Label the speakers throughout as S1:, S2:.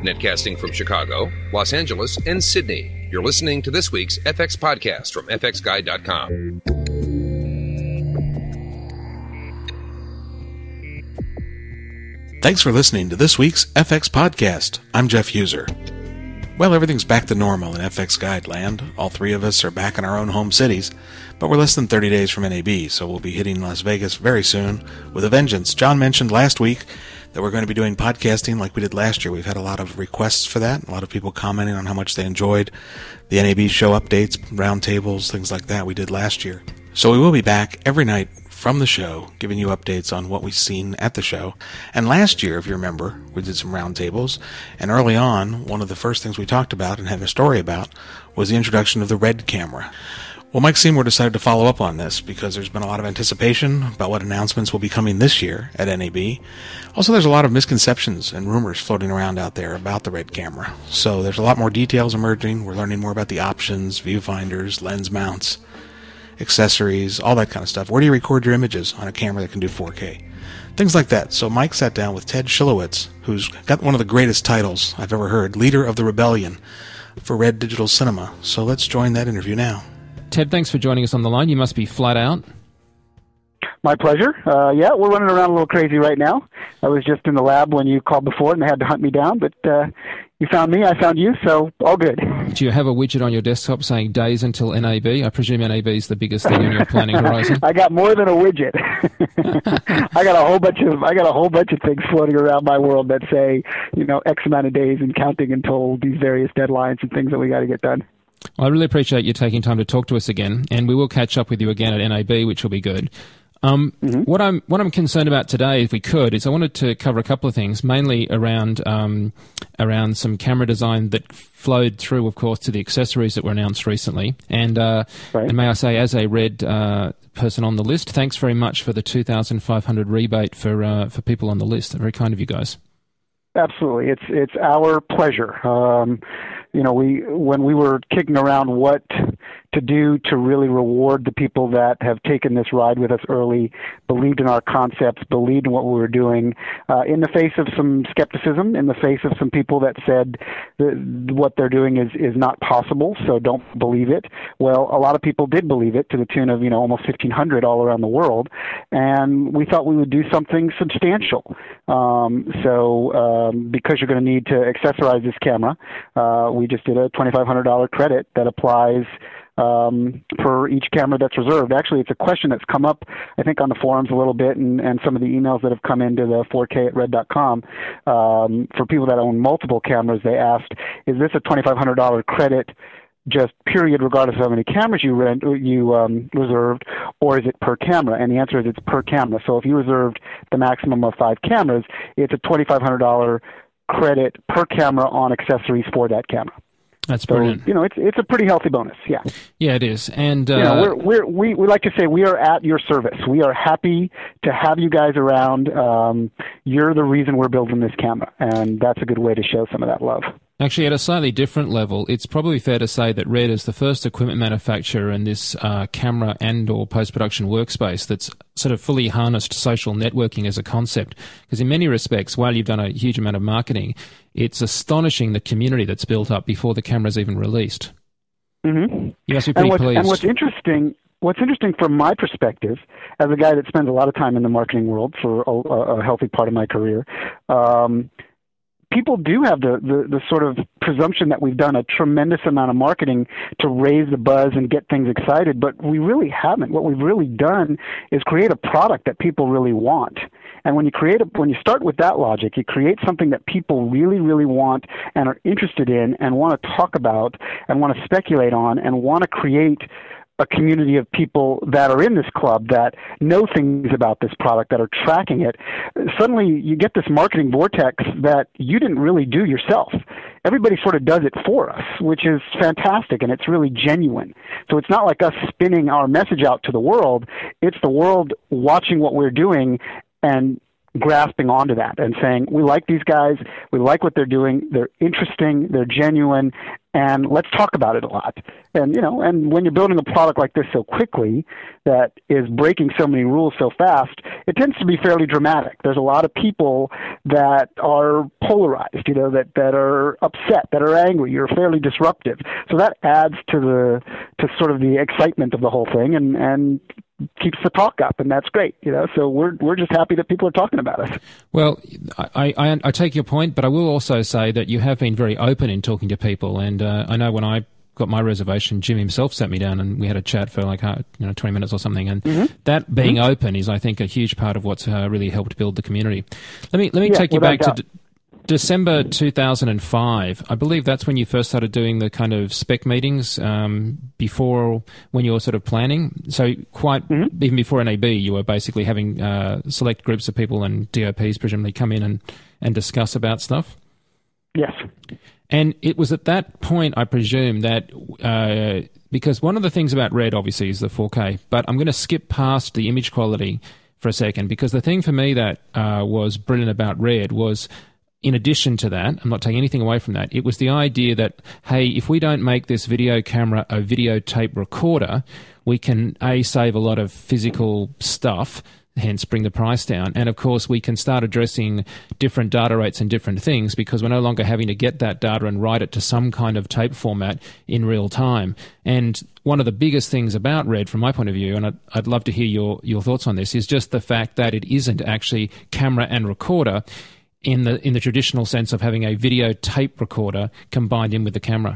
S1: Netcasting from Chicago, Los Angeles, and Sydney. You're listening to this week's FX Podcast from FXGuide.com.
S2: Thanks for listening to this week's FX Podcast. I'm Jeff User. Well, everything's back to normal in FX Guide land. All three of us are back in our own home cities, but we're less than 30 days from NAB, so we'll be hitting Las Vegas very soon with a vengeance. John mentioned last week that we're going to be doing podcasting like we did last year. We've had a lot of requests for that, a lot of people commenting on how much they enjoyed the NAB show updates, roundtables, things like that we did last year. So we will be back every night from the show, giving you updates on what we've seen at the show. And last year, if you remember, we did some roundtables, and early on, one of the first things we talked about and had a story about was the introduction of the RED camera. Well, Mike Seymour decided to follow up on this because there's been a lot of anticipation about what announcements will be coming this year at NAB. Also, there's a lot of misconceptions and rumors floating around out there about the RED camera. So there's a lot more details emerging. We're learning more about the options, viewfinders, lens mounts, accessories, all that kind of stuff. Where do you record your images on a camera that can do 4K? Things like that. So Mike sat down with Ted Schilowitz, who's got one of the greatest titles I've ever heard, Leader of the Rebellion for Red Digital Cinema. So let's join that interview now.
S3: Ted, thanks for joining us on the line. You must be flat out.
S4: My pleasure. Yeah, we're running around a little crazy right now. I was just in the lab when you called before and they had to hunt me down, but you found me, I found you, so all good.
S3: Do you have a widget on your desktop saying days until NAB? I presume NAB is the biggest thing on your planning horizon.
S4: I got more than a widget. I got a whole bunch of things floating around my world that say, X amount of days and counting until these various deadlines and things that we got to get done.
S3: Well, I really appreciate you taking time to talk to us again, and we will catch up with you again at NAB, which will be good. What I'm concerned about today, if we could, is I wanted to cover a couple of things, mainly around some camera design that flowed through, of course, to the accessories that were announced recently. And and may I say, as a RED person on the list, thanks very much for the $2,500 rebate for people on the list. Very kind of you guys.
S4: Absolutely, it's our pleasure. When we were kicking around what to do to really reward the people that have taken this ride with us early, believed in our concepts, believed in what we were doing, in the face of some skepticism, in the face of some people that said what they're doing is not possible, so don't believe it. Well, a lot of people did believe it to the tune of, almost 1,500 all around the world, and we thought we would do something substantial. Because you're going to need to accessorize this camera, we just did a $2,500 credit that applies per each camera that's reserved. Actually, it's a question that's come up, I think, on the forums a little bit and some of the emails that have come into the 4K@red.com. For people that own multiple cameras, they asked, is this a $2,500 credit just period regardless of how many cameras you reserved, or is it per camera? And the answer is it's per camera. So if you reserved the maximum of 5 cameras, it's a $2,500 credit per camera on accessories for that camera.
S3: That's brilliant.
S4: So, it's a pretty healthy bonus. Yeah.
S3: Yeah, it is. And
S4: we like to say we are at your service. We are happy to have you guys around. You're the reason we're building this camera, and that's a good way to show some of that love.
S3: Actually, at a slightly different level, it's probably fair to say that RED is the first equipment manufacturer in this camera and or post-production workspace that's sort of fully harnessed social networking as a concept. Because in many respects, while you've done a huge amount of marketing, it's astonishing the community that's built up before the camera's even released. Mm-hmm. You must be pretty pleased.
S4: And what's interesting from my perspective, as a guy that spends a lot of time in the marketing world for a healthy part of my career, people do have the sort of presumption that we've done a tremendous amount of marketing to raise the buzz and get things excited, but we really haven't. What we've really done is create a product that people really want. And when you start with that logic, you create something that people really, really want and are interested in and want to talk about and want to speculate on and want to create a community of people that are in this club that know things about this product, that are tracking it. Suddenly you get this marketing vortex that you didn't really do yourself. Everybody sort of does it for us, which is fantastic, and it's really genuine. So it's not like us spinning our message out to the world. It's the world watching what we're doing and grasping onto that and saying, we like these guys, we like what they're doing, they're interesting, they're genuine, and let's talk about it a lot. And, and when you're building a product like this so quickly that is breaking so many rules so fast, it tends to be fairly dramatic. There's a lot of people that are polarized, that are upset, that are angry, you're fairly disruptive. So that adds to sort of the excitement of the whole thing and keeps the talk up, and that's great. So we're just happy that people are talking about us.
S3: Well, I take your point, but I will also say that you have been very open in talking to people, and I know when I got my reservation, Jim himself sat me down and we had a chat for 20 minutes or something, and that being open is, I think, a huge part of what's really helped build the community. Let me take you back to December 2005. I believe that's when you first started doing the kind of spec meetings, before when you were sort of planning. So even before NAB, you were basically having select groups of people and DOPs presumably come in and discuss about stuff?
S4: Yes.
S3: And it was at that point, I presume, that because one of the things about Red, obviously, is the 4K, but I'm going to skip past the image quality for a second, because the thing for me that was brilliant about Red was, in addition to that, I'm not taking anything away from that, it was the idea that, hey, if we don't make this video camera a videotape recorder, we can, save a lot of physical stuff, hence bring the price down. And, of course, we can start addressing different data rates and different things because we're no longer having to get that data and write it to some kind of tape format in real time. And one of the biggest things about Red, from my point of view, and I'd love to hear your thoughts on this, is just the fact that it isn't actually camera and recorder in the traditional sense of having a video tape recorder combined in with the camera.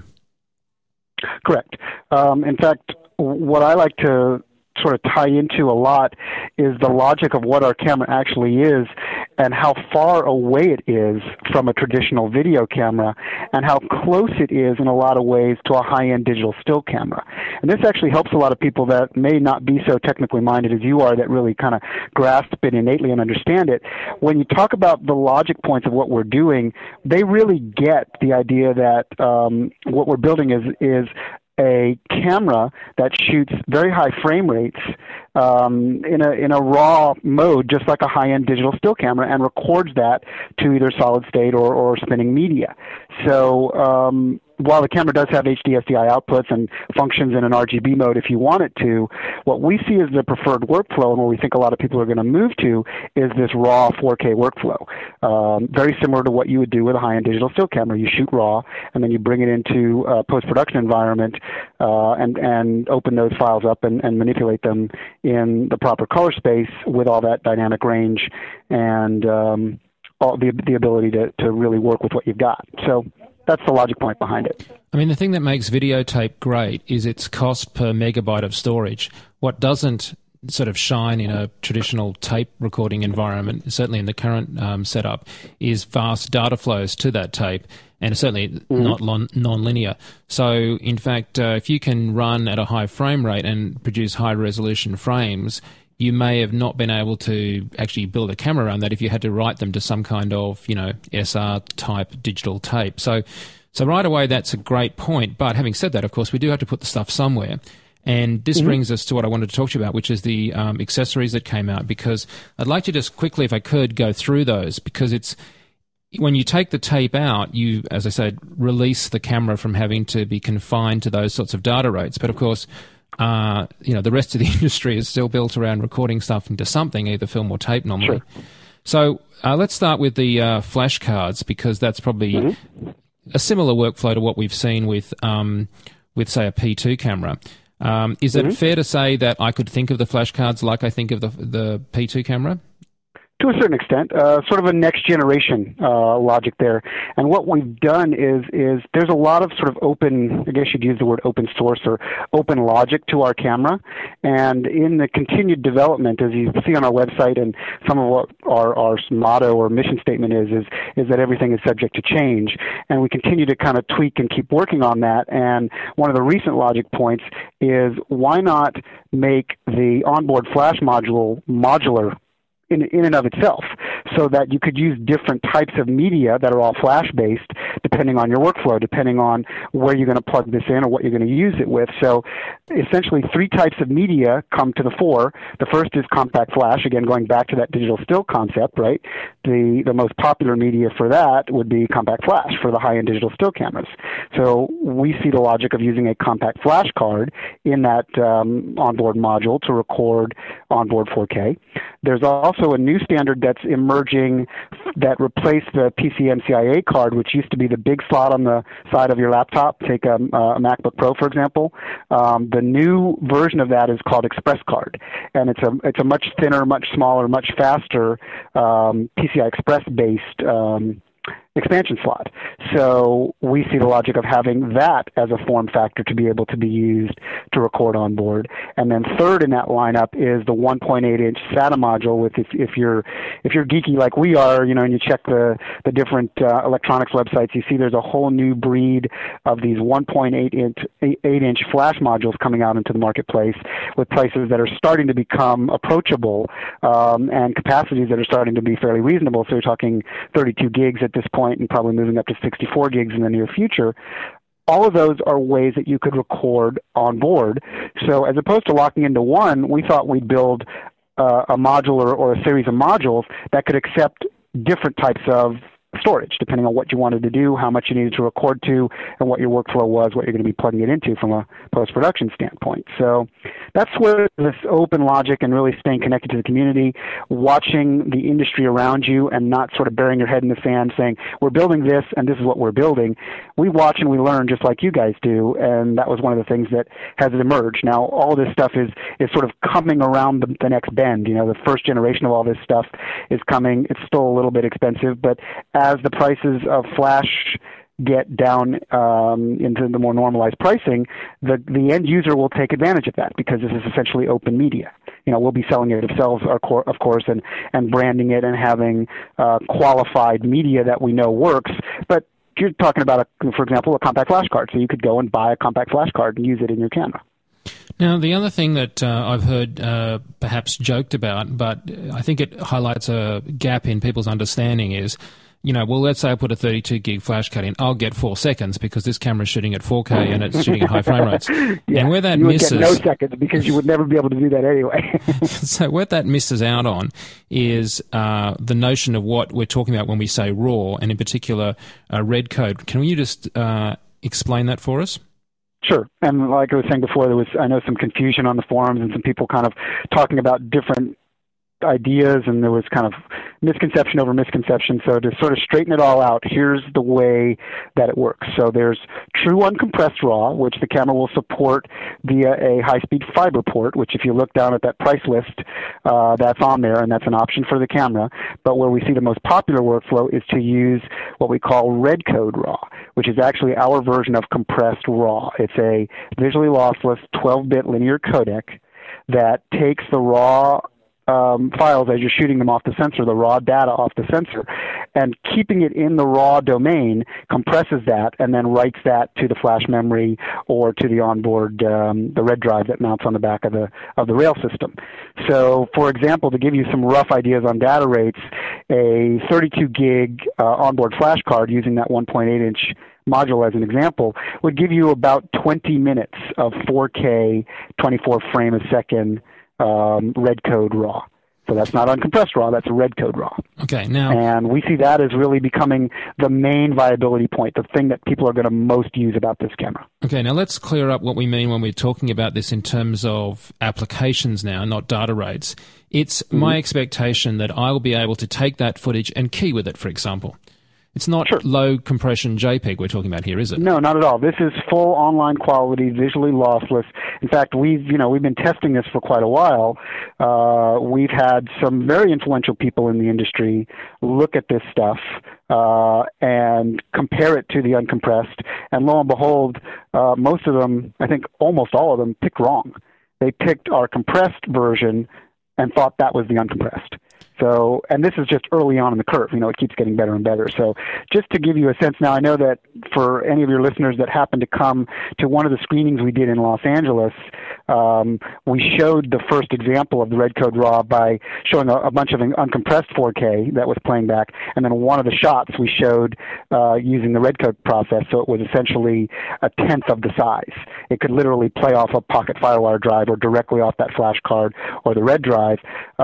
S4: Correct. In fact, what I like to sort of tie into a lot is the logic of what our camera actually is and how far away it is from a traditional video camera and how close it is in a lot of ways to a high-end digital still camera. And this actually helps a lot of people that may not be so technically minded as you are, that really kind of grasp it innately and understand it. When you talk about the logic points of what we're doing, they really get the idea that what we're building is a camera that shoots very high frame rates in a raw mode, just like a high-end digital still camera, and records that to either solid state or spinning media. So while the camera does have HD SDI outputs and functions in an RGB mode if you want it to, what we see as the preferred workflow and what we think a lot of people are going to move to is this raw 4K workflow. Very similar to what you would do with a high-end digital still camera. You shoot raw, and then you bring it into a post-production environment and open those files up and manipulate them in the proper color space with all that dynamic range and all the ability to really work with what you've got. So that's the logic point behind it.
S3: I mean, the thing that makes videotape great is its cost per megabyte of storage. What doesn't sort of shine in a traditional tape recording environment, certainly in the current setup, is vast data flows to that tape, and certainly not non-linear. So, in fact, if you can run at a high frame rate and produce high-resolution frames, you may have not been able to actually build a camera around that if you had to write them to some kind of, SR-type digital tape. So right away, that's a great point. But having said that, of course, we do have to put the stuff somewhere. And this brings us to what I wanted to talk to you about, which is the accessories that came out, because I'd like to just quickly, if I could, go through those, because it's when you take the tape out, you, as I said, release the camera from having to be confined to those sorts of data rates. But, of course, the rest of the industry is still built around recording stuff into something, either film or tape normally. Sure. So let's start with the flash cards, because that's probably a similar workflow to what we've seen with say, a P2 camera. Is it fair to say that I could think of the flash cards like I think of the P2 camera?
S4: To a certain extent, sort of a next generation logic there. And what we've done is there's a lot of sort of open, I guess you'd use the word open source or open logic to our camera. And in the continued development, as you see on our website, and some of what our motto or mission statement is that everything is subject to change. And we continue to kind of tweak and keep working on that. And one of the recent logic points is, why not make the onboard flash module modular in and of itself, so that you could use different types of media that are all flash-based, depending on your workflow, depending on where you're going to plug this in or what you're going to use it with. So essentially 3 types of media come to the fore. The first is compact flash, again, going back to that digital still concept, right? The most popular media for that would be compact flash for the high-end digital still cameras. So we see the logic of using a compact flash card in that onboard module to record onboard 4K. There's also a new standard that's emerging that replaced the PCMCIA card, which used to be the big slot on the side of your laptop. Take a MacBook Pro, for example. The new version of that is called Express Card, and it's a much thinner, much smaller, much faster PCI Express-based expansion slot. So we see the logic of having that as a form factor to be able to be used to record on board. And then third in that lineup is the 1.8-inch SATA module. With if you're geeky like we are, and you check the different electronics websites, you see there's a whole new breed of these 1.8-inch flash modules coming out into the marketplace with prices that are starting to become approachable and capacities that are starting to be fairly reasonable. So you're talking 32 gigs at this point, and probably moving up to 64 gigs in the near future. All of those are ways that you could record on board. So as opposed to locking into one, we thought we'd build a module or a series of modules that could accept different types of storage, depending on what you wanted to do, how much you needed to record to, and what your workflow was, what you're going to be plugging it into from a post-production standpoint. So that's where this open logic and really staying connected to the community, watching the industry around you and not sort of burying your head in the sand saying, we're building this and this is what we're building. We watch and we learn just like you guys do, and that was one of the things that has emerged. Now, all this stuff is sort of coming around the next bend. The first generation of all this stuff is coming. It's still a little bit expensive, but as the prices of flash get down into the more normalized pricing, the end user will take advantage of that because this is essentially open media. We'll be selling it ourselves, of course, and branding it and having qualified media that we know works. But you're talking about, for example, a compact flash card. So you could go and buy a compact flash card and use it in your camera.
S3: Now, the other thing that I've heard perhaps joked about, but I think it highlights a gap in people's understanding is, well, let's say I put a 32 gig flash card in, I'll get 4 seconds because this camera's shooting at 4K and it's shooting at high frame rates.
S4: Yeah,
S3: and where that
S4: you
S3: misses,
S4: would get no seconds because you would never be able to do that anyway.
S3: So what that misses out on is the notion of what we're talking about when we say RAW, and in particular red code. Can you just explain that for us?
S4: Sure. And like I was saying before, there was, I know, some confusion on the forums and some people kind of talking about different ideas, and there was kind of misconception over misconception. So to sort of straighten it all out, here's the way that it works. So there's true uncompressed RAW, which the camera will support via a high-speed fiber port, which if you look down at that price list, that's on there, and that's an option for the camera. But where we see the most popular workflow is to use what we call red code RAW, which is actually our version of compressed RAW. It's a visually lossless 12-bit linear codec that takes the raw files as you're shooting them off the sensor, the raw data off the sensor, and keeping it in the raw domain, compresses that, and then writes that to the flash memory or to the onboard, the red drive that mounts on the back of the rail system. So, for example, to give you some rough ideas on data rates, a 32 gig onboard flash card using that 1.8-inch module as an example would give you about 20 minutes of 4K 24 frame a second red code RAW. So that's not uncompressed RAW, that's a red code RAW.
S3: Okay, now...
S4: And we see that as really becoming the main viability point, the thing that people are going to most use about this camera.
S3: Okay, now let's clear up what we mean when we're talking about this in terms of applications now, not data rates. It's my expectation that I will be able to take that footage and key with it, for example. It's not low compression JPEG we're talking about here, is it?
S4: No, not at all. This is full online quality, visually lossless. In fact, we've been testing this for quite a while. We've had some very influential people in the industry look at this stuff and compare it to the uncompressed. And lo and behold, most of them, I think almost all of them, picked wrong. They picked our compressed version and thought that was the uncompressed. So, and this is just early on in the curve. It keeps getting better and better. So just to give you a sense now, I know that for any of your listeners that happen to come to one of the screenings we did in Los Angeles, We showed the first example of the Red Code RAW by showing a bunch of uncompressed 4K that was playing back, and then one of the shots we showed using the Red Code process, so it was essentially a tenth of the size. It could literally play off a pocket FireWire drive or directly off that flash card or the red drive.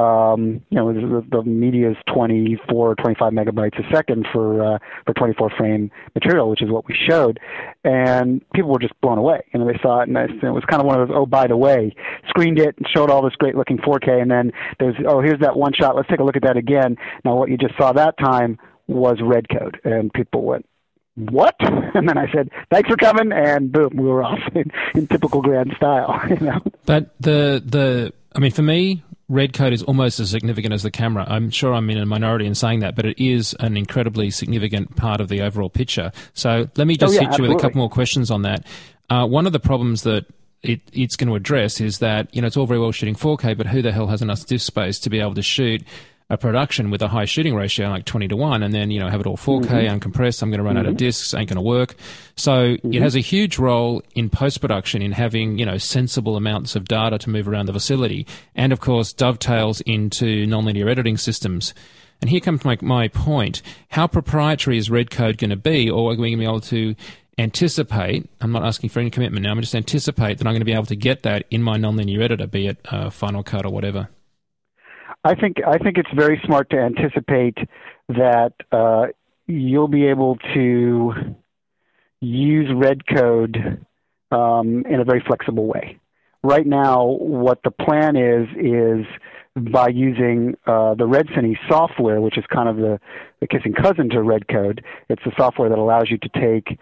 S4: The media is 24 or 25 megabytes a second for 24 frame material, which is what we showed, and people were just blown away. They saw it, and it was kind of one of those, oh, by the way, screened it and showed all this great looking 4K, and then there's, oh, here's that one shot, let's take a look at that again. Now what you just saw that time was Red Code, and people went, what? And then I said, thanks for coming, and boom, we were off in typical Grand style.
S3: But for me, Red Code is almost as significant as the camera. I'm sure I'm in a minority in saying that, but it is an incredibly significant part of the overall picture. So let me just hit you with a couple more questions on that. One of the problems that it's going to address is that, it's all very well shooting 4K, but who the hell has enough disk space to be able to shoot a production with a high shooting ratio like 20:1 and then, have it all 4K, uncompressed? I'm going to run out of disks, ain't going to work. So it has a huge role in post-production in having, sensible amounts of data to move around the facility, and of course dovetails into nonlinear editing systems. And here comes my point. How proprietary is Red Code going to be, or are we going to be able to anticipate, I'm not asking for any commitment now, I'm just anticipate that I'm going to be able to get that in my nonlinear editor, be it Final Cut or whatever?
S4: I think it's very smart to anticipate that you'll be able to use Red Code in a very flexible way. Right now, what the plan is by using the Red Cine software, which is kind of the kissing cousin to Red Code. It's the software that allows you to take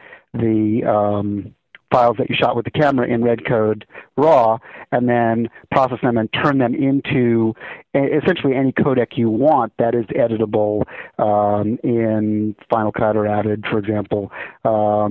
S4: the files that you shot with the camera in Red Code RAW and then process them and turn them into essentially any codec you want that is editable in Final Cut or Avid, for example, or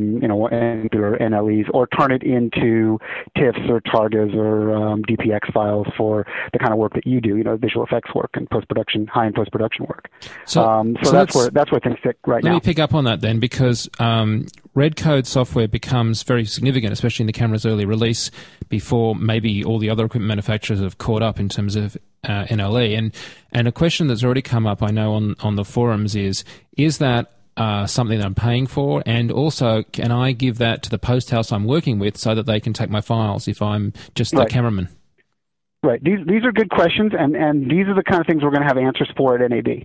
S4: NLEs, or turn it into TIFFs or Targas or DPX files for the kind of work that you do, visual effects work and post-production, high-end post-production work. So that's where things sit right now.
S3: Let me pick up on that then, because Red Code software becomes very significant, especially in the camera's early release, before maybe all the other equipment manufacturers have caught up in terms of NLE. And a question that's already come up, I know, on the forums is that something that I'm paying for? And also, can I give that to the post house I'm working with so that they can take my files if I'm just the cameraman?
S4: Right. These are good questions, and these are the kind of things we're going to have answers for at NAB.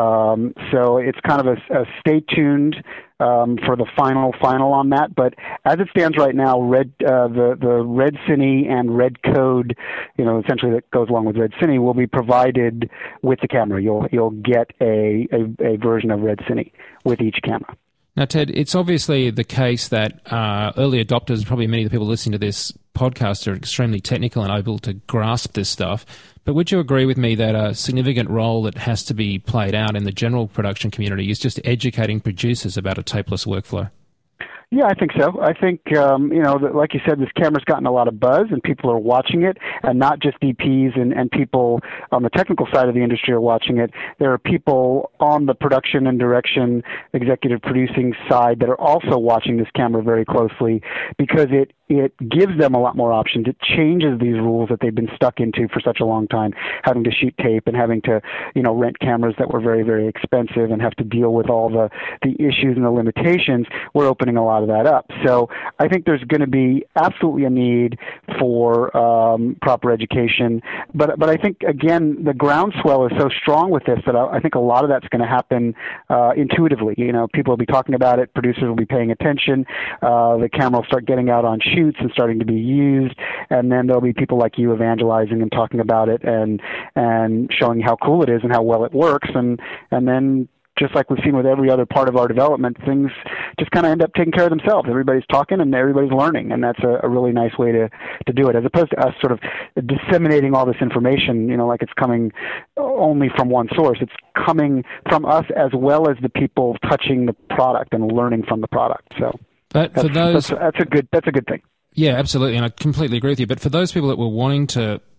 S4: So it's kind of a stay tuned for the final on that. But as it stands right now, the Red Cine and Red Code, essentially that goes along with Red Cine, will be provided with the camera. You'll get a version of Red Cine with each camera.
S3: Now, Ted, it's obviously the case that early adopters, probably many of the people listening to this podcast, are extremely technical and able to grasp this stuff. But would you agree with me that a significant role that has to be played out in the general production community is just educating producers about a tapeless workflow?
S4: Yeah, I think so. I think, like you said, this camera's gotten a lot of buzz and people are watching it, and not just DPs and people on the technical side of the industry are watching it. There are people on the production and direction, executive producing side that are also watching this camera very closely because it gives them a lot more options. It changes these rules that they've been stuck into for such a long time, having to shoot tape and having to, rent cameras that were very, very expensive and have to deal with all the issues and the limitations. We're opening a lot of that up. So I think there's going to be absolutely a need for proper education. But I think, again, the groundswell is so strong with this that I think a lot of that's going to happen intuitively. People will be talking about it. Producers will be paying attention. The camera will start getting out on shoots and starting to be used, and then there'll be people like you evangelizing and talking about it and showing how cool it is and how well it works, and then just like we've seen with every other part of our development, things just kind of end up taking care of themselves. Everybody's talking and everybody's learning, and that's a really nice way to do it, as opposed to us sort of disseminating all this information, like it's coming only from one source. It's coming from us as well as the people touching the product and learning from the product. So
S3: but for those,
S4: that's a good thing.
S3: Yeah, absolutely, and I completely agree with you. But for those people that were wanting to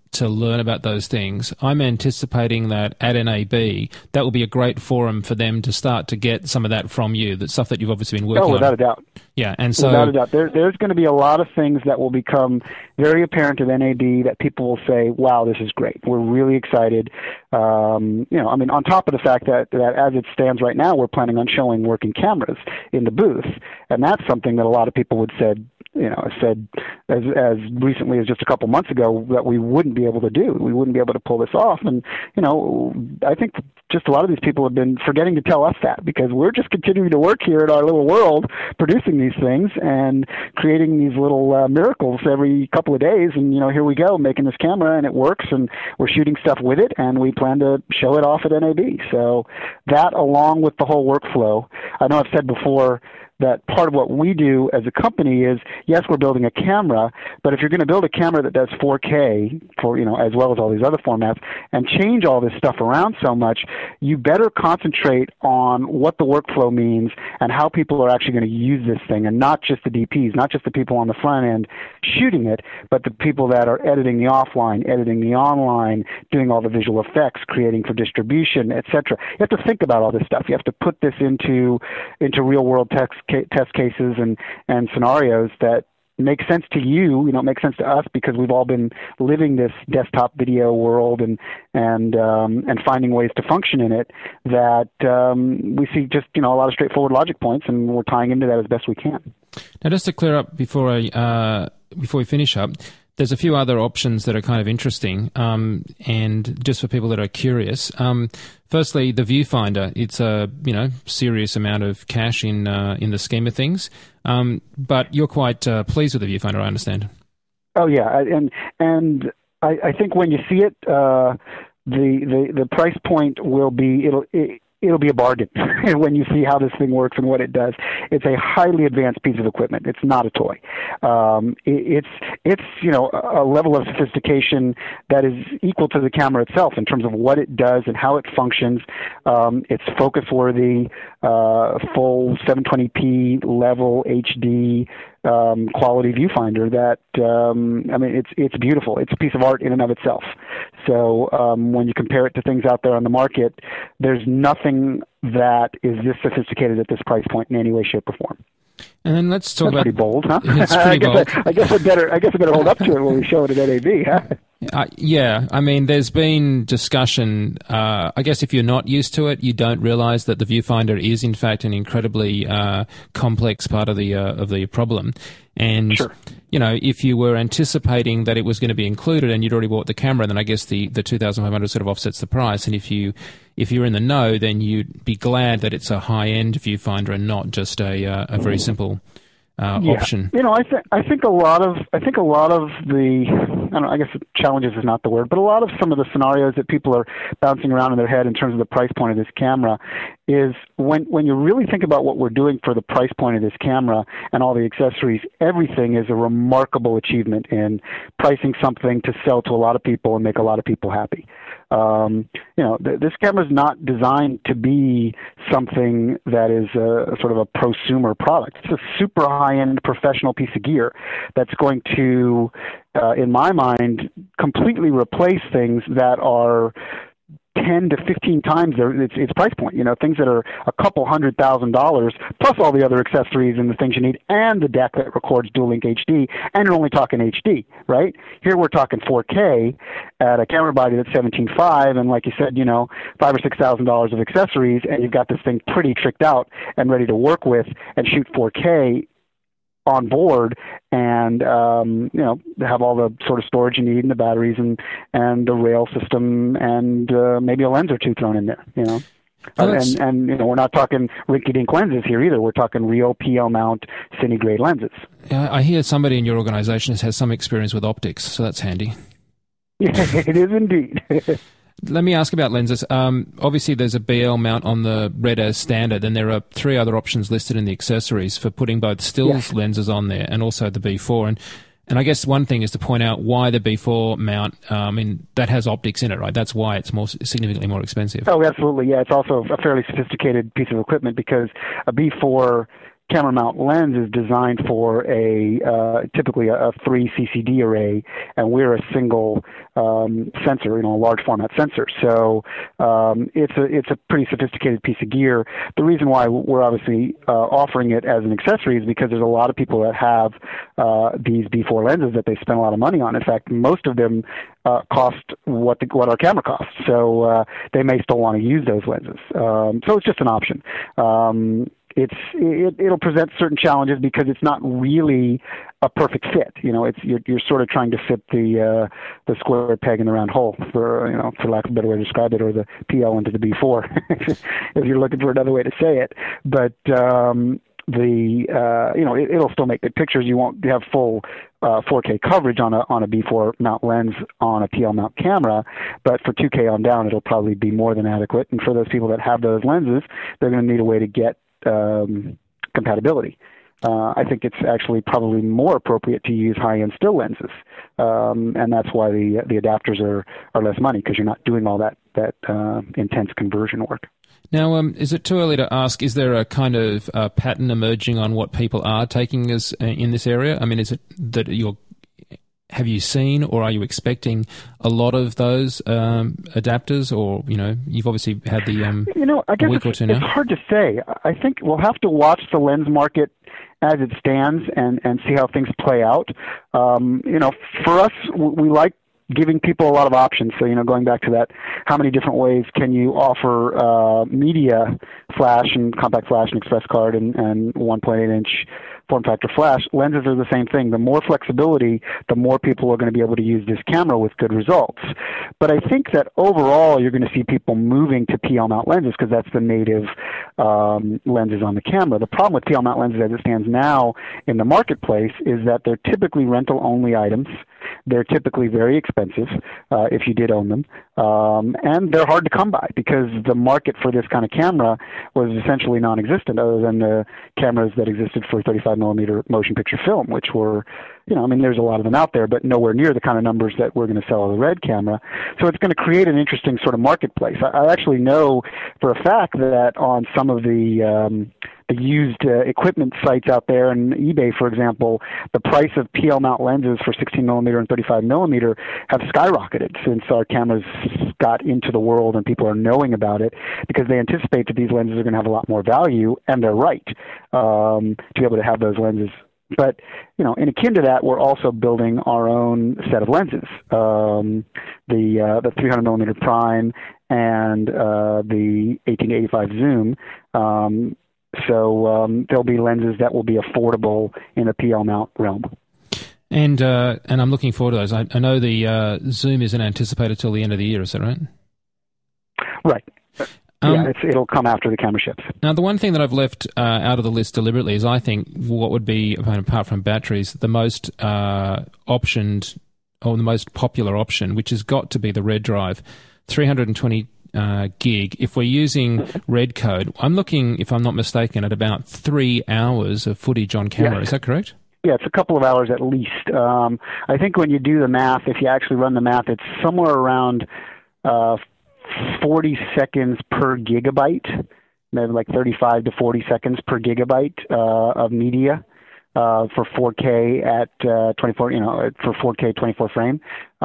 S3: to learn about those things, I'm anticipating that at NAB, that will be a great forum for them to start to get some of that from you, the stuff that you've obviously been working on.
S4: Oh, without a doubt.
S3: Yeah, and so
S4: without a doubt, there's going to be a lot of things that will become very apparent at NAB that people will say, "Wow, this is great. We're really excited." On top of the fact that as it stands right now, we're planning on showing working cameras in the booth, and that's something that a lot of people would said as recently as just a couple months ago that we wouldn't be able to do. We wouldn't be able to pull this off. And, I think just a lot of these people have been forgetting to tell us that, because we're just continuing to work here in our little world, producing these things and creating these little miracles every couple of days. And, here we go, making this camera, and it works, and we're shooting stuff with it, and we plan to show it off at NAB. So that, along with the whole workflow, I know I've said before that part of what we do as a company is, yes, we're building a camera, but if you're going to build a camera that does 4K for, as well as all these other formats, and change all this stuff around so much, you better concentrate on what the workflow means and how people are actually going to use this thing, and not just the DPs, not just the people on the front end shooting it, but the people that are editing the offline, editing the online, doing all the visual effects, creating for distribution, etc. You have to think about all this stuff. You have to put this into real-world test cases and scenarios that make sense to you, make sense to us, because we've all been living this desktop video world and finding ways to function in it, that we see just a lot of straightforward logic points, and we're tying into that as best we can.
S3: Now, just to clear up before we finish up, there's a few other options that are kind of interesting, and just for people that are curious. Firstly, the viewfinder. It's a serious amount of cash in the scheme of things, but you're quite pleased with the viewfinder, I understand. Oh yeah,
S4: and I think when you see it, the price point will be it'll be a bargain when you see how this thing works and what it does. It's a highly advanced piece of equipment. It's not a toy. It's a level of sophistication that is equal to the camera itself in terms of what it does and how it functions. It's focus-worthy, full 720p level HD quality viewfinder that it's beautiful. It's a piece of art in and of itself. So when you compare it to things out there on the market, there's nothing that is this sophisticated at this price point in any way, shape, or form.
S3: And then let's talk about...
S4: Pretty bold, huh?
S3: It's pretty bold.
S4: I guess I better hold up to it when we show it at NAB, huh?
S3: Yeah, there's been discussion. I guess if you're not used to it, you don't realize that the viewfinder is, in fact, an incredibly complex part of the problem. And,
S4: sure.
S3: If you were anticipating that it was going to be included and you'd already bought the camera, then I guess the $2,500 sort of offsets the price. And if you're in the know, then you'd be glad that it's a high-end viewfinder and not just a very simple option.
S4: I think a lot of the, I guess challenges is not the word, but a lot of some of the scenarios that people are bouncing around in their head in terms of the price point of this camera is when you really think about what we're doing for the price point of this camera and all the accessories, everything is a remarkable achievement in pricing something to sell to a lot of people and make a lot of people happy. This camera is not designed to be something that is a sort of a prosumer product. It's a super high-end professional piece of gear that's going to, in my mind, completely replace things that are 10 to 15 times its price point. Things that are a couple $100,000 plus all the other accessories and the things you need, and the deck that records dual link HD, and you're only talking HD, right? Here we're talking 4K at a camera body that's 17.5, and like you said, $5,000 or $6,000 of accessories, and you've got this thing pretty tricked out and ready to work with and shoot 4K on board, and have all the sort of storage you need, and the batteries and the rail system, and maybe a lens or two thrown in there. And we're not talking rinky-dink lenses here either. We're talking real PL mount cine grade lenses.
S3: I hear somebody in your organization has some experience with optics, so that's handy.
S4: Yeah, it is indeed.
S3: Let me ask about lenses. Obviously, there's a BL mount on the Red as standard, and there are 3 other options listed in the accessories for putting both stills lenses on there and also the B4. And I guess one thing is to point out why the B4 mount, that has optics in it, right? That's why it's significantly more expensive.
S4: Oh, absolutely. Yeah, it's also a fairly sophisticated piece of equipment because a B4 camera mount lens is designed for typically a 3 CCD array, and we're a single sensor, a large format sensor. So it's a pretty sophisticated piece of gear. The reason why we're obviously offering it as an accessory is because there's a lot of people that have these B4 lenses that they spend a lot of money on. In fact, most of them cost what our camera costs. So they may still want to use those lenses. So it's just an option. It'll present certain challenges because it's not really a perfect fit. You're sort of trying to fit the square peg in the round hole, for lack of a better way to describe it, or the PL into the B4, if you're looking for another way to say it. But it'll still make good pictures. You won't have full 4K coverage on a B4 mount lens on a PL mount camera, but for 2K on down, it'll probably be more than adequate. And for those people that have those lenses, they're going to need a way to get compatibility. I think it's actually probably more appropriate to use high-end still lenses, and that's why the adapters are less money, because you're not doing all that intense conversion work.
S3: Now, is it too early to ask, is there a kind of pattern emerging on what people are taking as in this area? I mean, is it that have you seen, or are you expecting a lot of those adapters, or you've obviously had the
S4: I guess
S3: week or two now?
S4: It's hard to say. I think we'll have to watch the lens market as it stands and see how things play out. For us, we like giving people a lot of options. So, going back to that, how many different ways can you offer media flash and compact flash and express card and 1.8-inch form factor flash? Lenses are the same thing. The more flexibility, the more people are going to be able to use this camera with good results. But I think that overall, you're going to see people moving to PL mount lenses because that's the native lenses on the camera. The problem with PL mount lenses as it stands now in the marketplace is that they're typically rental-only items. They're typically very expensive if you did own them, and they're hard to come by because the market for this kind of camera was essentially non-existent other than the cameras that existed for 35mm motion picture film, which were, there's a lot of them out there, but nowhere near the kind of numbers that we're going to sell on the Red camera. So it's going to create an interesting sort of marketplace. I actually know for a fact that on some of the used equipment sites out there, and eBay, for example, the price of PL mount lenses for 16mm and 35mm have skyrocketed since our cameras got into the world and people are knowing about it, because they anticipate that these lenses are going to have a lot more value, and they're right to be able to have those lenses. But, in akin to that, we're also building our own set of lenses, the 300mm prime and the 18-85 zoom. So there'll be lenses that will be affordable in the PL mount realm.
S3: And I'm looking forward to those. I know the zoom isn't anticipated till the end of the year. Is that right?
S4: Right. It'll come after the camera ships.
S3: Now, the one thing that I've left out of the list deliberately is, I think, what would be, apart from batteries, the most optioned, or the most popular option, which has got to be the Red Drive, 320 gig. If we're using Red Code, I'm looking, if I'm not mistaken, at about 3 hours of footage on camera. Yes. Is that correct?
S4: Yeah, it's a couple of hours at least. I think when you do the math, if you actually run the math, it's somewhere around 40 seconds per gigabyte, maybe like 35 to 40 seconds per gigabyte of media for 4K at 24, for 4K 24 frame.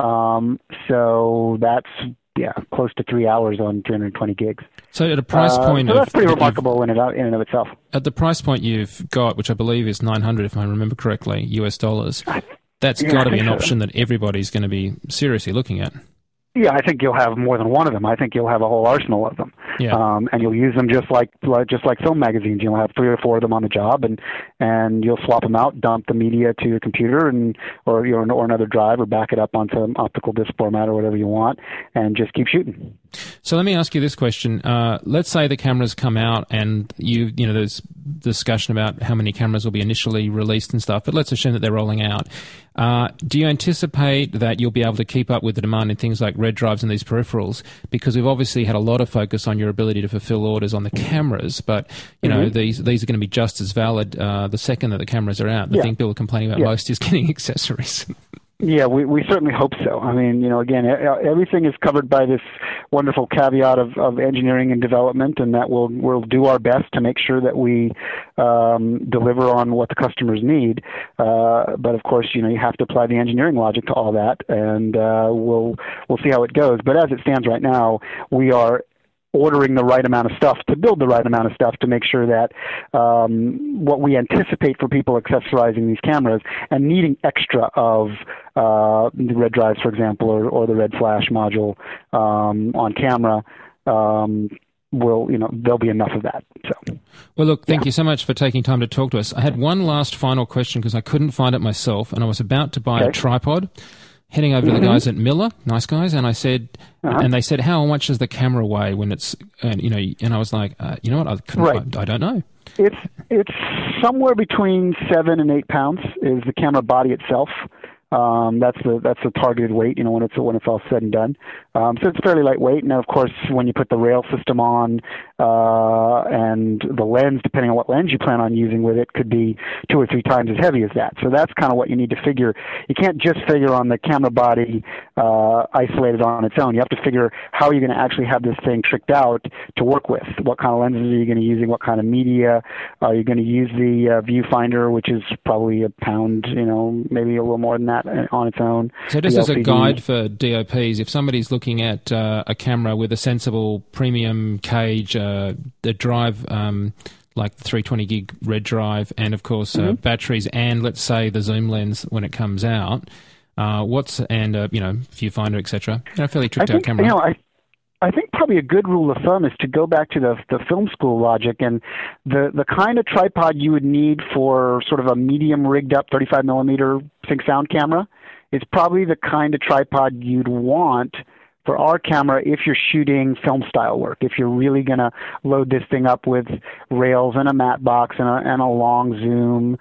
S4: So that's close to 3 hours on 320 gigs.
S3: So at a price point,
S4: so that's pretty remarkable in and of itself.
S3: At the price point you've got, which I believe is $900, if I remember correctly, US dollars, that's got to be an option that everybody's going to be seriously looking at.
S4: Yeah, I think you'll have more than one of them. I think you'll have a whole arsenal of them.
S3: Yeah.
S4: And you'll use them just like film magazines. You'll have 3 or 4 of them on the job, and you'll swap them out, dump the media to your computer or another drive, or back it up onto an optical disc format or whatever you want, and just keep shooting.
S3: So let me ask you this question. Let's say the cameras come out and there's discussion about how many cameras will be initially released and stuff, but let's assume that they're rolling out. Do you anticipate that you'll be able to keep up with the demand in things like Red Drives and these peripherals? Because we've obviously had a lot of focus on your ability to fulfill orders on the cameras, but these are going to be just as valid the second that the cameras are out. The thing people are complaining about most is getting accessories.
S4: Yeah, we certainly hope so. I mean, again, everything is covered by this wonderful caveat of engineering and development, and that we'll do our best to make sure that we deliver on what the customers need. But of course, you have to apply the engineering logic to all that, and we'll see how it goes. But as it stands right now, we are ordering the right amount of stuff to build the right amount of stuff to make sure that what we anticipate for people accessorizing these cameras and needing extra of the red drives, for example, or the red flash module on camera, there'll be enough of that. So,
S3: well, look, thank you so much for taking time to talk to us. I had one last final question because I couldn't find it myself, and I was about to buy a tripod. Heading over to the guys at Miller, nice guys, and I said, and they said, how much does the camera weigh when it's, and I was like, you know what, I don't know.
S4: It's somewhere between 7 and 8 pounds is the camera body itself. That's the targeted weight, when it's all said and done. So it's fairly lightweight. And of course, when you put the rail system on and the lens, depending on what lens you plan on using with it, could be 2 or 3 times as heavy as that. So that's kind of what you need to figure. You can't just figure on the camera body isolated on its own. You have to figure how you're going to actually have this thing tricked out to work with. What kind of lenses are you going to be using? What kind of media? Are you going to use the viewfinder, which is probably a pound, maybe a little more than that on its own.
S3: So just as a guide for DOPs, if somebody's looking at a camera with a sensible premium cage, the drive, like the 320 gig red drive, and of course batteries, and let's say the zoom lens when it comes out, viewfinder, etc. Fairly tricked out camera.
S4: I think probably a good rule of thumb is to go back to the film school logic, and the kind of tripod you would need for sort of a medium rigged up 35 millimeter sync sound camera is probably the kind of tripod you'd want for our camera if you're shooting film style work. If you're really going to load this thing up with rails and a matte box and a long zoom,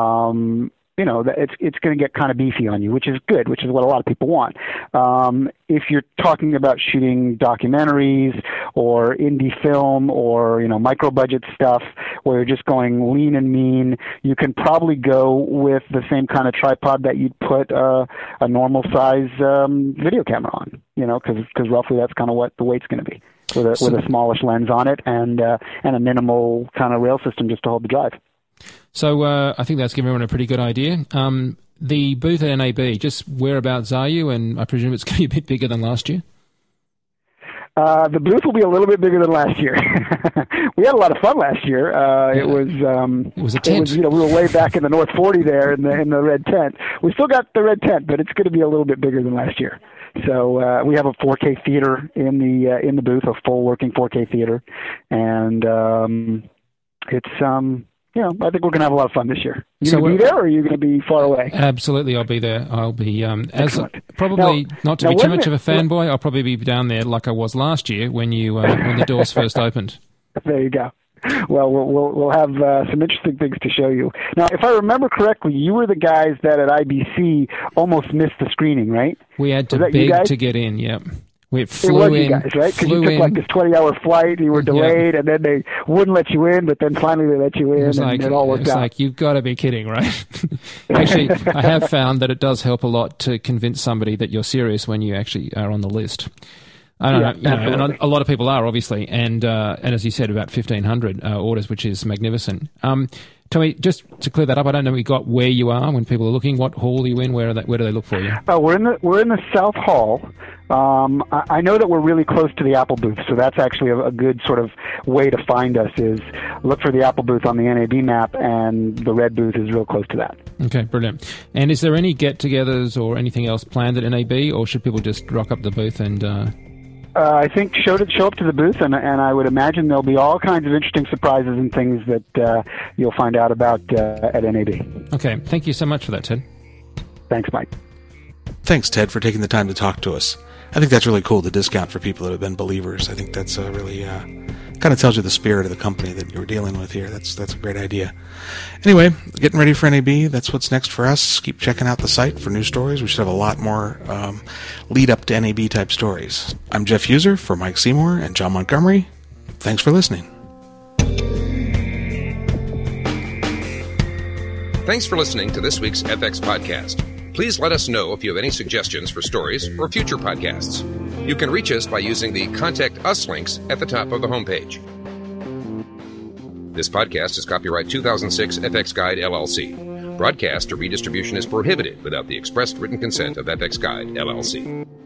S4: it's going to get kind of beefy on you, which is good, which is what a lot of people want. If you're talking about shooting documentaries or indie film or, micro budget stuff where you're just going lean and mean, you can probably go with the same kind of tripod that you'd put a normal size video camera on, because roughly that's kind of what the weight's going to be with a smallish lens on it and a minimal kind of rail system just to hold the drive.
S3: So I think that's given everyone a pretty good idea. The booth at NAB, just whereabouts are you? And I presume it's going to be a bit bigger than last year?
S4: The booth will be a little bit bigger than last year. We had a lot of fun last year. It was a tent. We were way back in the North 40 there in the red tent. We still got the red tent, but it's going to be a little bit bigger than last year. So we have a 4K theater in the booth, a full working 4K theater, and it's I think we're going to have a lot of fun this year. You going to be there, or are you going to be far away?
S3: Absolutely, I'll be there. I'll be probably not to be too much of a fanboy. I'll probably be down there like I was last year when when the doors first opened.
S4: There you go. Well, we'll have some interesting things to show you. Now, if I remember correctly, you were the guys that at IBC almost missed the screening, right?
S3: We had to beg to get in. Yep. We flew in,
S4: you guys, right? Because you took like this 20-hour flight, you were delayed, and then they wouldn't let you in, but then finally they let you in, and it all worked out.
S3: It's like, you've got to be kidding, right? Actually, I have found that it does help a lot to convince somebody that you're serious when you actually are on the list. I don't know, and a lot of people are, obviously, and as you said, about 1,500 orders, which is magnificent. Tommy, just to clear that up, I don't know where you are when people are looking. What hall are you in? Where do they look for you?
S4: We're in the South Hall. I know that we're really close to the Apple booth, so that's actually a good sort of way to find us is look for the Apple booth on the NAB map, and the red booth is real close to that.
S3: Okay, brilliant. And is there any get-togethers or anything else planned at NAB, or should people just rock up the booth and...
S4: I think show up to the booth, and I would imagine there'll be all kinds of interesting surprises and things that you'll find out about at NAB.
S3: Okay, thank you so much for that, Ted.
S4: Thanks, Mike.
S2: Thanks, Ted, for taking the time to talk to us. I think that's really cool, the discount for people that have been believers. I think that's really kind of tells you the spirit of the company that you're dealing with here. That's a great idea. Anyway, getting ready for NAB. That's what's next for us. Keep checking out the site for news stories. We should have a lot more lead up to NAB type stories. I'm Jeff User for Mike Seymour and John Montgomery. Thanks for listening.
S1: Thanks for listening to this week's FX Podcast. Please let us know if you have any suggestions for stories or future podcasts. You can reach us by using the Contact Us links at the top of the homepage. This podcast is copyright 2006 FX Guide, LLC. Broadcast or redistribution is prohibited without the expressed written consent of FX Guide, LLC.